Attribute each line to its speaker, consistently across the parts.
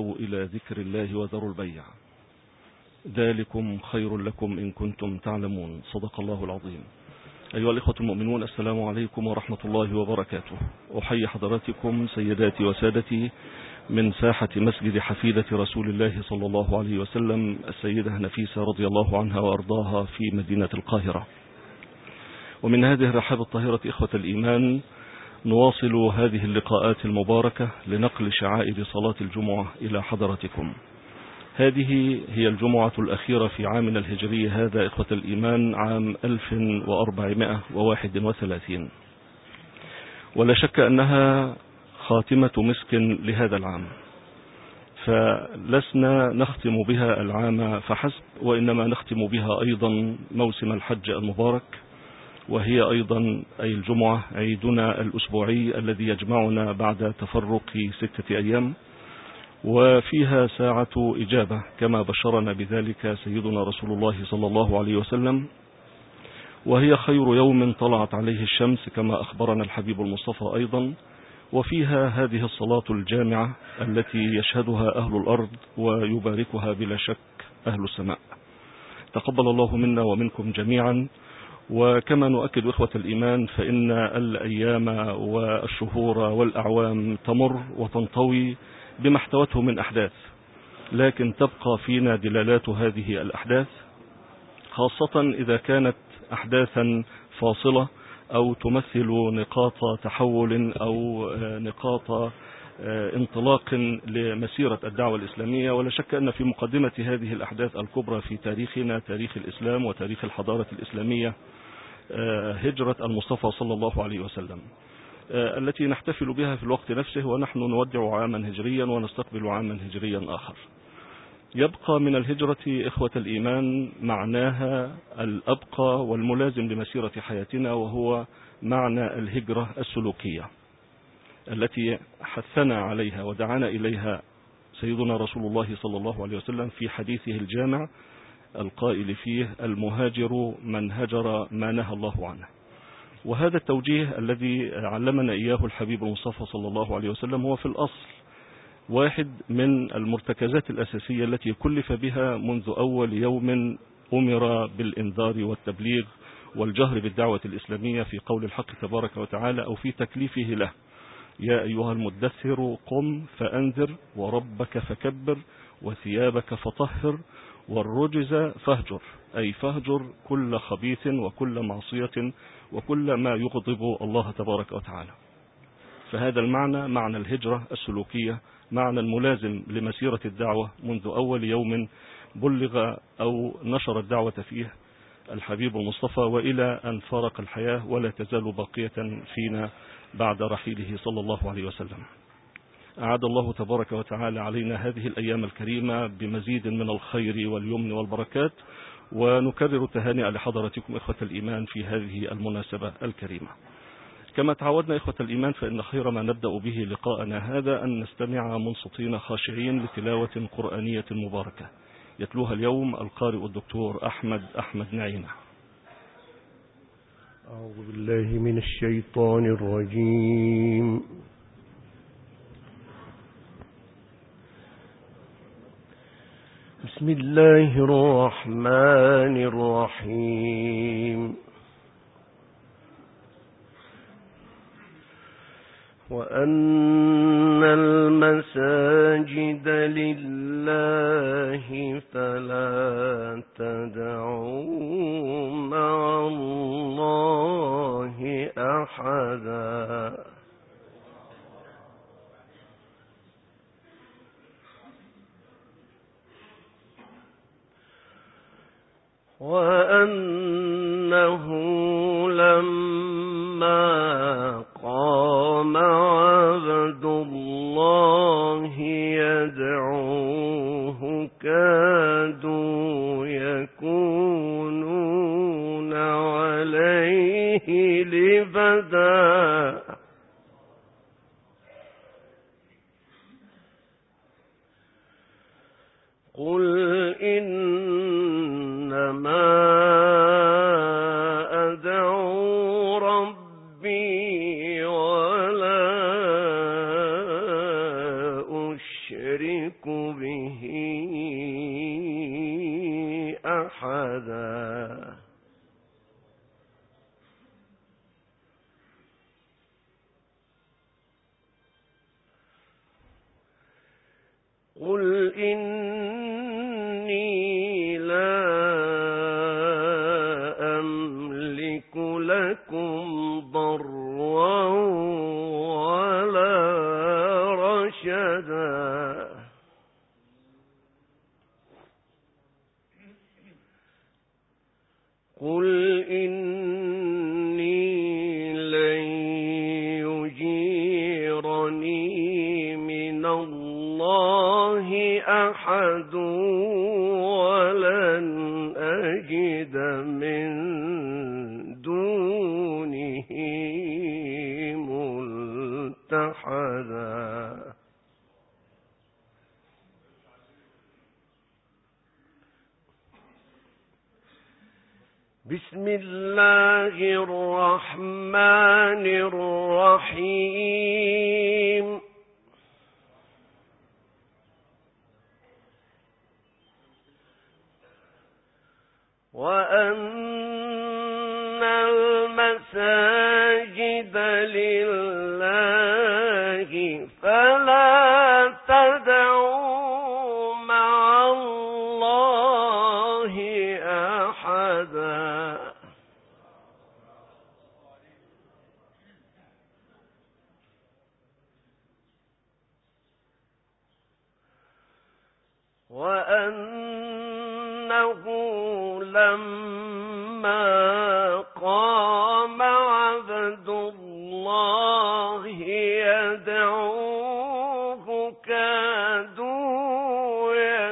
Speaker 1: وتعالوا إلى ذكر الله وذروا البيع ذلكم خير لكم إن كنتم تعلمون. صدق الله العظيم. أيها الإخوة المؤمنون، السلام عليكم ورحمة الله وبركاته. أحيي حضراتكم سيداتي وسادتي من ساحة مسجد حفيدة رسول الله صلى الله عليه وسلم السيدة نفيسة رضي الله عنها وأرضاها في مدينة القاهرة. ومن هذه الرحاب الطاهرة إخوة الإيمان نواصل هذه اللقاءات المباركة لنقل شعائر صلاة الجمعة إلى حضراتكم. هذه هي الجمعة الأخيرة في عامنا الهجري هذا إخوة الإيمان، عام 1431، ولا شك أنها خاتمة مسك لهذا العام، فلسنا نختم بها العام فحسب، وإنما نختم بها أيضا موسم الحج المبارك، وهي أيضا أي الجمعة عيدنا الأسبوعي الذي يجمعنا بعد تفرق 6 أيام، وفيها ساعة إجابة كما بشرنا بذلك سيدنا رسول الله صلى الله عليه وسلم، وهي خير يوم طلعت عليه الشمس كما أخبرنا الحبيب المصطفى أيضا، وفيها هذه الصلاة الجامعة التي يشهدها أهل الأرض ويباركها بلا شك أهل السماء. تقبل الله منا ومنكم جميعا. وكما نؤكد إخوة الإيمان فإن الأيام والشهور والأعوام تمر وتنطوي بما احتوته من أحداث، لكن تبقى فينا دلالات هذه الأحداث، خاصة إذا كانت أحداثا فاصلة أو تمثل نقاط تحول أو نقاط انطلاق لمسيرة الدعوة الإسلامية. ولا شك أن في مقدمة هذه الأحداث الكبرى في تاريخنا، تاريخ الإسلام وتاريخ الحضارة الإسلامية، هجرة المصطفى صلى الله عليه وسلم التي نحتفل بها في الوقت نفسه، ونحن نودع عاما هجريا ونستقبل عاما هجريا آخر. يبقى من الهجرة إخوة الإيمان معناها الأبقى والملازم لمسيرة حياتنا، وهو معنى الهجرة السلوكية التي حثنا عليها ودعانا إليها سيدنا رسول الله صلى الله عليه وسلم في حديثه الجامع القائل فيه: المهاجر من هجر ما نهى الله عنه. وهذا التوجيه الذي علمنا إياه الحبيب المصطفى صلى الله عليه وسلم هو في الأصل واحد من المرتكزات الأساسية التي كلف بها منذ أول يوم أمر بالإنذار والتبليغ والجهر بالدعوة الإسلامية في قول الحق تبارك وتعالى، أو في تكليفه له: يا أيها المدثر قم فأنذر وربك فكبر وثيابك فطهر والرجز فاهجر، أي فاهجر كل خبيث وكل معصية وكل ما يغضب الله تبارك وتعالى. فهذا المعنى معنى الهجرة السلوكية، معنى الملازم لمسيرة الدعوة منذ أول يوم بلغ أو نشر الدعوة فيه الحبيب المصطفى، وإلى أن فارق الحياة، ولا تزال باقية فينا بعد رحيله صلى الله عليه وسلم. أعاد الله تبارك وتعالى علينا هذه الأيام الكريمة بمزيد من الخير واليمن والبركات، ونكرر التهانئ لحضراتكم إخوة الإيمان في هذه المناسبة الكريمة. كما تعودنا إخوة الإيمان فإن خير ما نبدأ به لقاءنا هذا أن نستمع منصتين خاشعين لتلاوة قرآنية مباركة يتلوها اليوم القارئ الدكتور أحمد نعيمة.
Speaker 2: أعوذ بالله من الشيطان الرجيم. بسم الله الرحمن الرحيم. وأن المساجد لله فلا تدعوا مع الله أحدا. وأنه لما قام عبد الله يدعوه كادوا يكونون عليه لبدا. قل إنما أدعو ربي ولا أشرك قل إني لا أملك لكم ضرا ولا رشدا قل إني لن يجيرني من الله أحد ولن أجد من دونه ملتحدا بسم الله الرحمن الرحيم وأن المساجد لله فلا تدعوا مع الله أحدا وأنه لما قام عبد الله يدعوه كادوا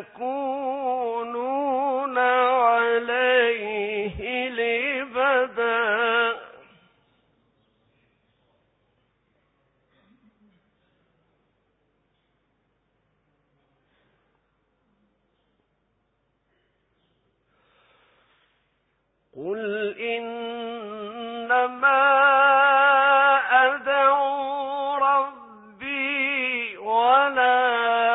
Speaker 2: يكونون عليه لبدا قل إنما أدعو ربي ولا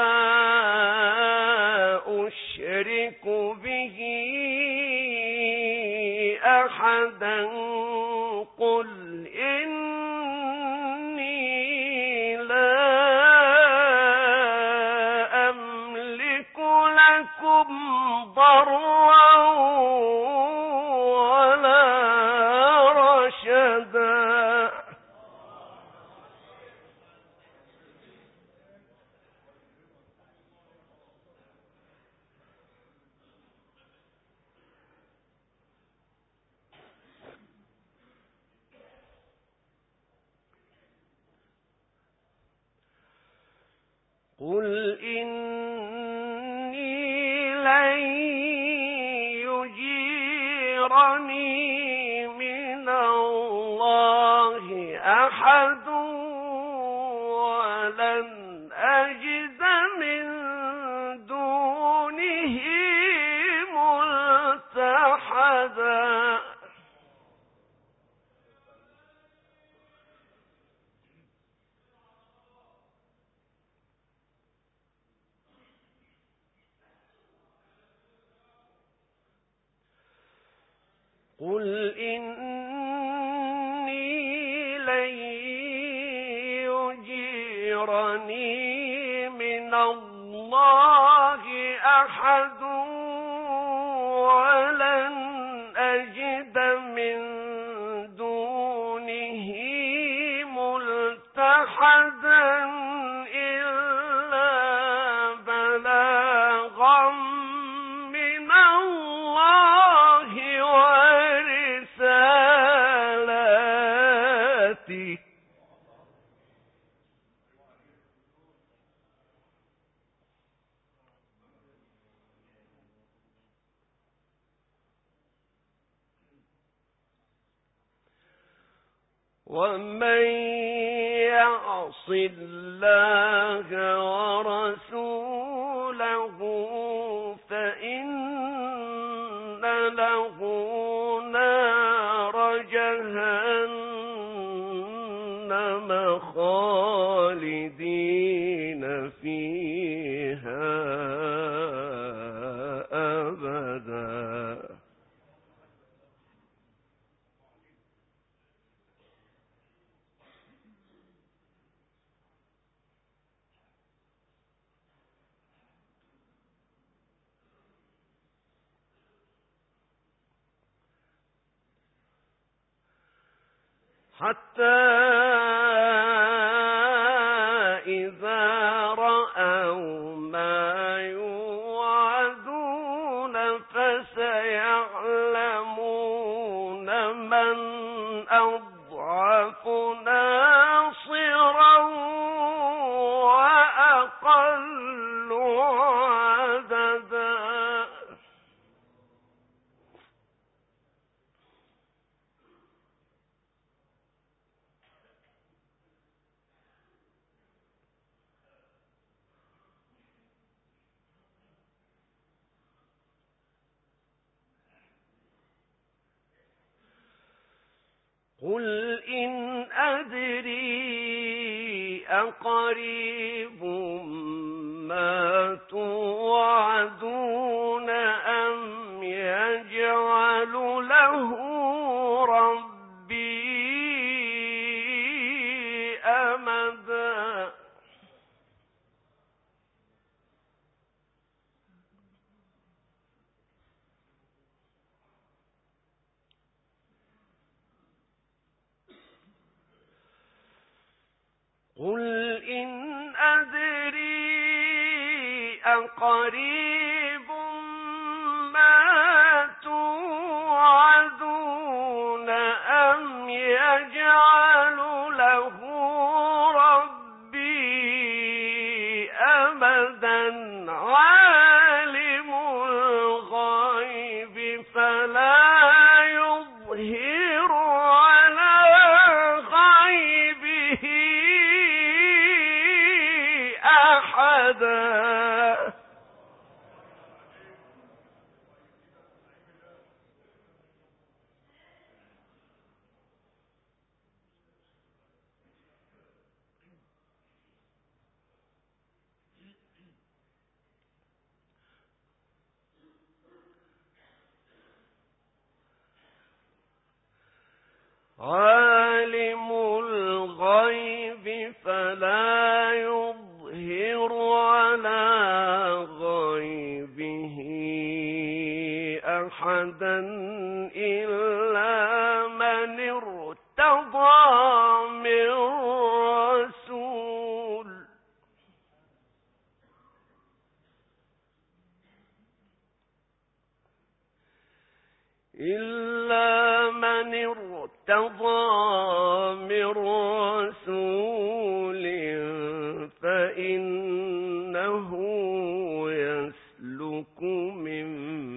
Speaker 2: أشرك به أحدا قل إني لا أملك لكم ضرا قل إني لن يجيرني من الله أحد ولن أجد من دونه ملتحدا قل إني لن يجيرني من الله أحد ولن أجد من دونه ملتحدا إلا بلاغا من الله ورسالاته ومن يعص الله ورسوله فإن له نار جهنم خالدين فيها أبدا حتى إذا رأوا ما يوعدون فسيعلمون من أضعف ناصرا وأقل عددا. قل إن أدري أقريب ما توعدون أم يجعل له ربي أمدا. قل إن أدري أقريب ما توعدون أم يجعل له ربي أمدا. عالم الغيب فلا يظهر على غيبه أحدا. عالم الغيب فلا يظهر على غيبه أحدا إلا من ارتضى من رسول. إلا من ارتضى من رسول فإنه يسلك من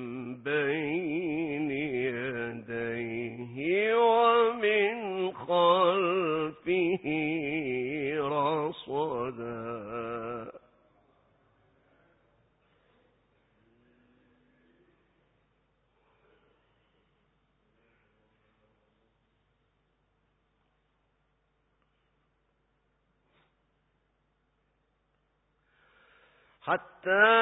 Speaker 2: بين يديه ومن خلفه رصدا. حتى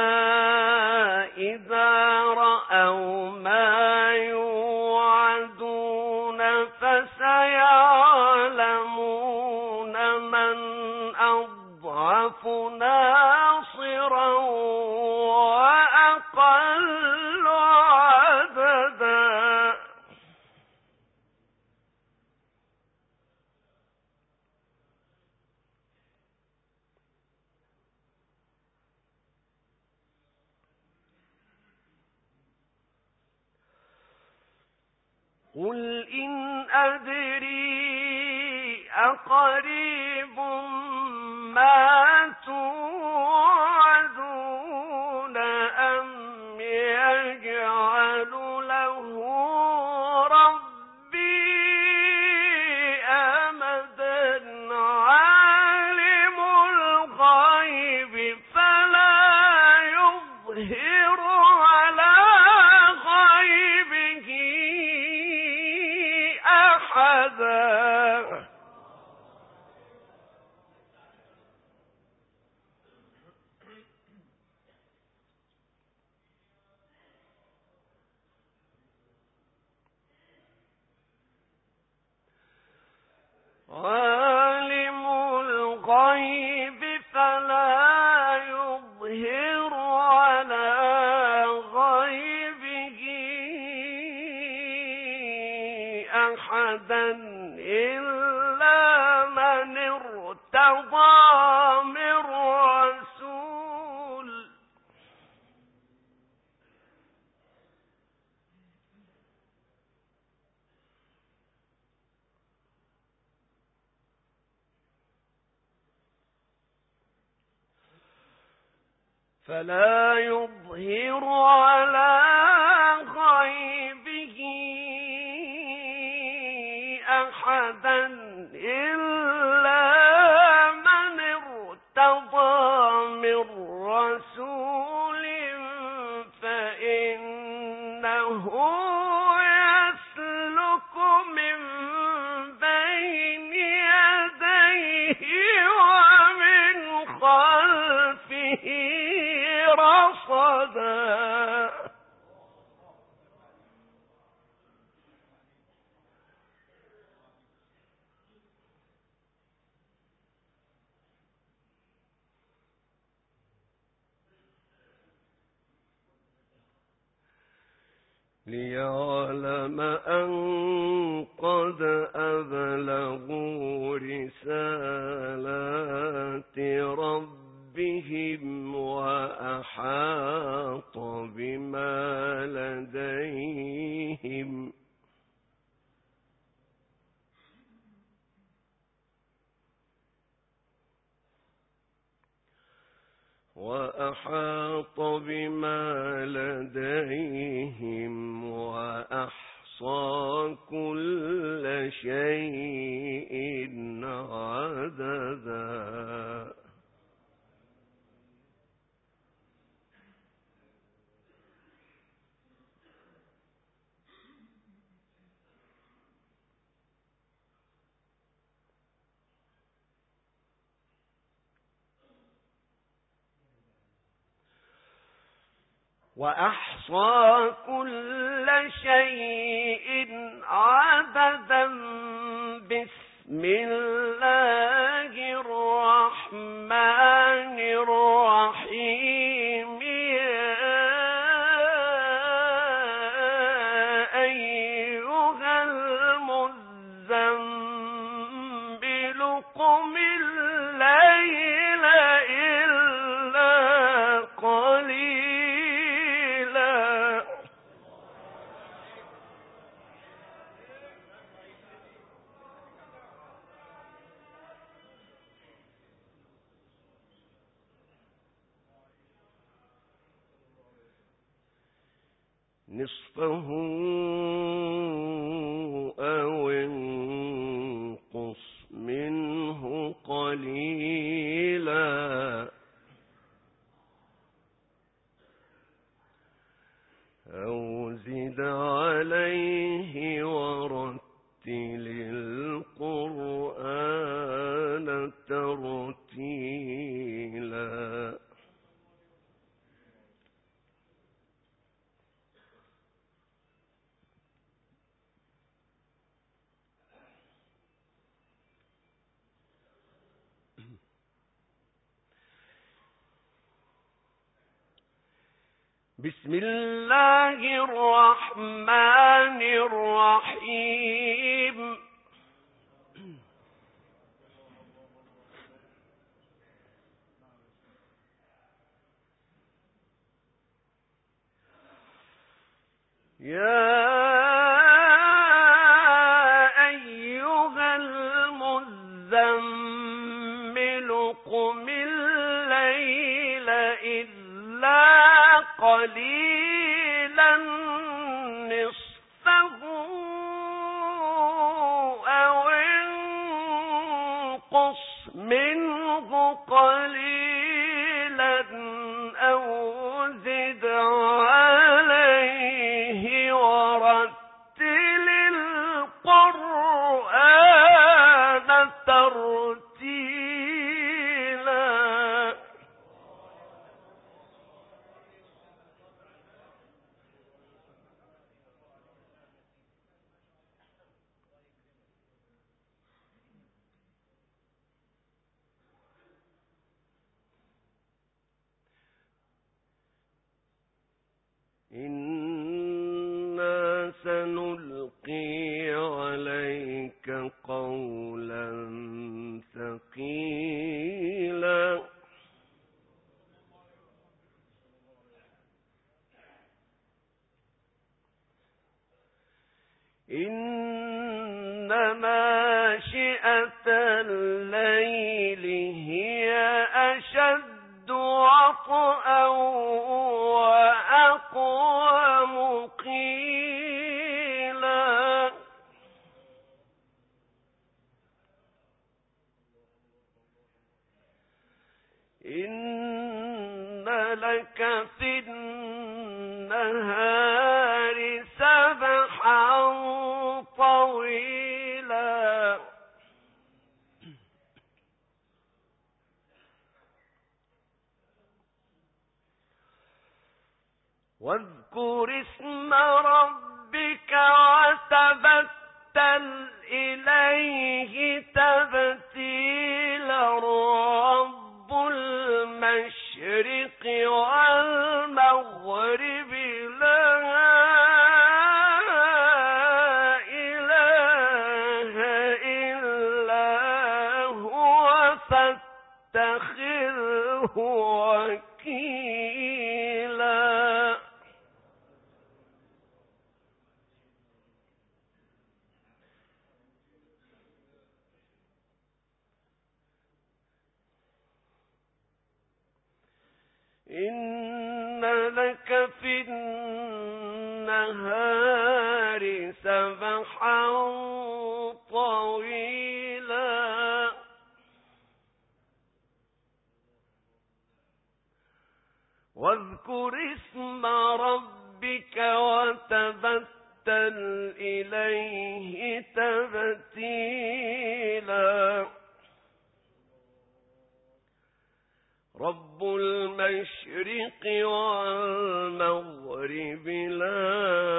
Speaker 2: إذا رأوا ما يوعدون فسيعلمون من أضعف ناصرا وأقل عددا. قل إن أدري أقريب ما توعدون أم يجعل له ربي أمدا. عالم الغيب فلا يظهر على غيبه أحدا. عالم الغيب فلا يظهر على غيبه أحدا إلا من ارتضى من رسول فلا يظهر على غيبه أحدا إلا من ارتضى من رسول فإنه يسلك من بين يديه ومن خلفه رصدا ليعلم أن قد أبلغوا رسالات ربهم وأحاط بما لديهم وأحصى كل شيء عددا وأحصى كل شيء عددا بسم الله الرحمن الرحيم يا أيها المزمل قم الليل إلا قليلا نصفه أو انقص منه قليلا أو زد عليه ورتل القرآن ترتيلا بسم الله الرحمن الرحيم يا أيها المزمل قم الليل إلا قليلا نصفه أو انقص منه قليلا أو زد عليه ورتل القرآن ترتيلا ناشئة الليل هي أشد وطئا وأقوم قيلا إن لك في النهار سبحا طويلا واذكر اسم ربك وتبتل إليه تبتيلا رب المشرق والمغرب لا إله إلا هو فاتخذه وكيلا إن لك في النهار سبحا طويلا واذكر اسم ربك وتبتل إليه تبتيلا رب المشرق والمغرب لا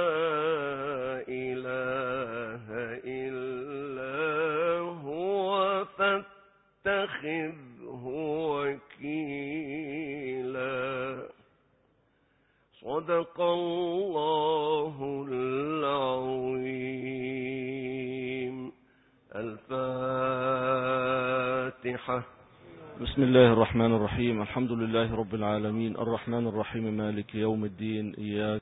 Speaker 2: إله إلا هو فاتخذه وكيلا صدق الله العظيم. الفاتحة.
Speaker 1: بسم الله الرحمن الرحيم. الحمد لله رب العالمين، الرحمن الرحيم، مالك يوم الدين، إياك